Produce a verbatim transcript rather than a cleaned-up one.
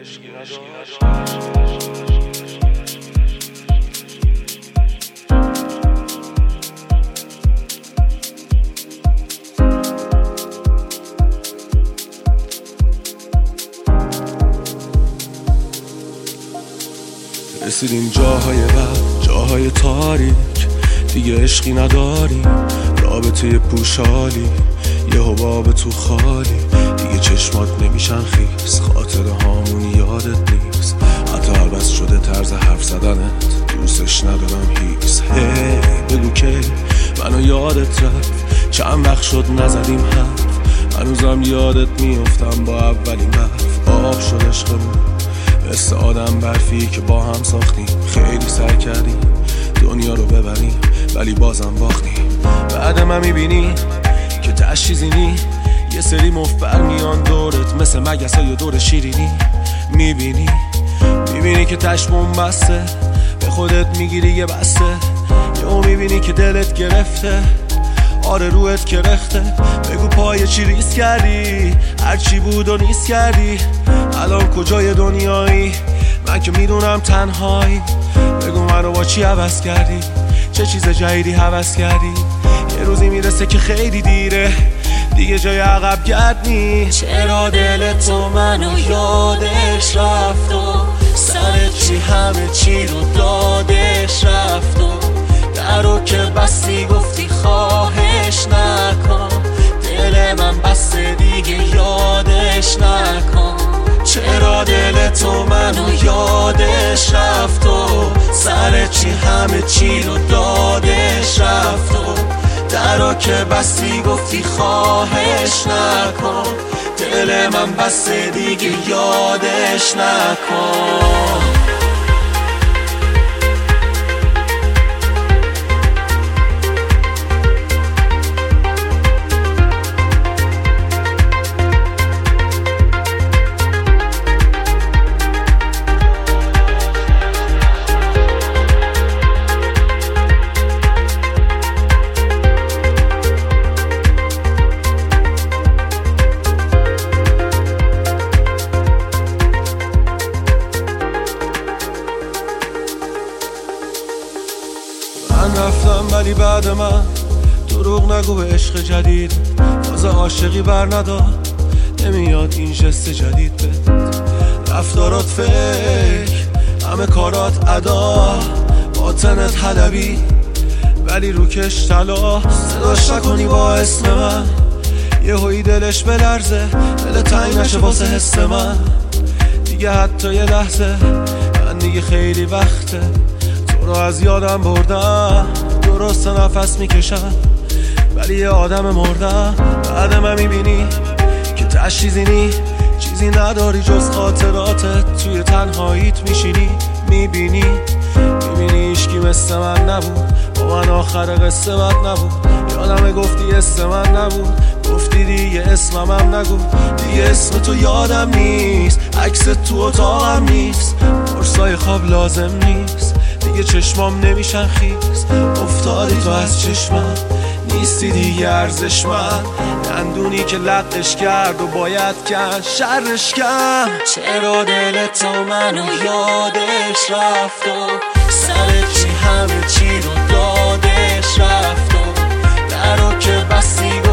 رسیدیم جاهای بد، جاهای تاریک، دیگه عشقی نداری، رابطه پوشالی، یه حباب تو خالی، دیگه چشمات نمیشن خیس، خاطر هامون یادت نیست، حتی عوض شده طرز حرف زدنت، دوستش ندارم هیس. هی بگو که منو یادت رفت، چند وقت شد نزدیم حرف، هنوزم یادت میافتم با اولین برف، آب شد عشقمون مثل آدم برفی که با هم ساختیم، خیلی سعی کردیم دنیا رو ببریم ولی بازم باختیم. بعد من میبینی که تش چیزی نی، یه سری مفبر میان دورت مثل مگس های دور شیرینی، میبینی میبینی که تش بسته، به خودت میگیری یه بسته، یهو میبینی که دلت گرفته، آره روحت کرخته، بگو پای چی ریس کردی، هرچی بود و نیست کردی، الان کجای دنیایی، من که میدونم تنهایی، بگو منو با چی عوض کردی، چه چیز جدیدی هوس کردی، یه روزی میرسه که خیلی دیره، دیگه جای عقب گرد نیست. چرا دل تو منو یادش رفت و سر چی همه چی رو دادش رفت و درو که بستی گفتی خواهش نکن، دل من بسته دیگه یادش نکن. چرا دل تو منو یادش رفت و سر چی همه چی رو دادش رفت و درو که بستی گفتی خواهش نکن، دل من بسته دیگه یادش نکن. من رفتم ولی بعد من دروغ نگو به عشق جدید، تازه عاشقی بر نداد، نمیاد این جست جدید بد، رفتارات فکر، همه کارات ادا، باطنت حلبی ولی روکش طلا، صداش نکنی با اسم من، یه هایی دلش بلرزه، دل تنگ نشه واسه حس من، دیگه حتی یه لحظه، من دیگه خیلی وقته تو رو از یادم بردم، درست نفس میکشم ولی یه آدم مردم. بعد من میبینی که تش چیزی نی، چیزی نداری جز خاطراتت، توی تنهاییت میشینی، میبینی میبینی عشقی مثل من نبود، با من آخر قصه بد نبود، یادم گفتی اسم من نبود، گفتی دیگه اسمم نگو، دیگه اسم تو یادم نیست، عکس تو اتاقم نیست، فرصای خواب لازم نیست، دیگه چشمام نمیشن خیس، افتادی تو از چشمم، نیستی دیگه ارزش من، دندونی که لقش کرد و باید کن شرش کن. چرا دل تو منو یادش رفت و سر چی همه چی رو دادش رفت و درو که بستی